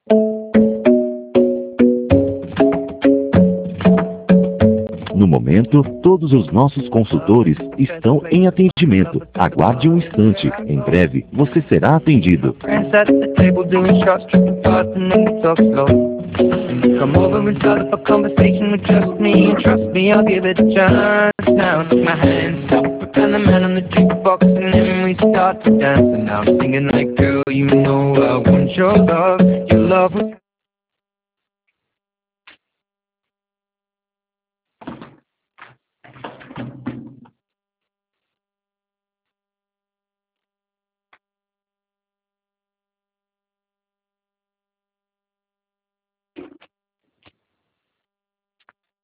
No momento, todos os nossos consultores estão em atendimento. Aguarde um instante. Em breve, você será atendido. Friends at the table doing shots, tripping fast, and then we talk slow. And you come over and start up a conversation with just me. And trust me, I'll give it a chance. Now take my hand, stop, and the man on the jukebox, and then we start to dance. And now I'm singing like, girl, you know I want your love. Your love was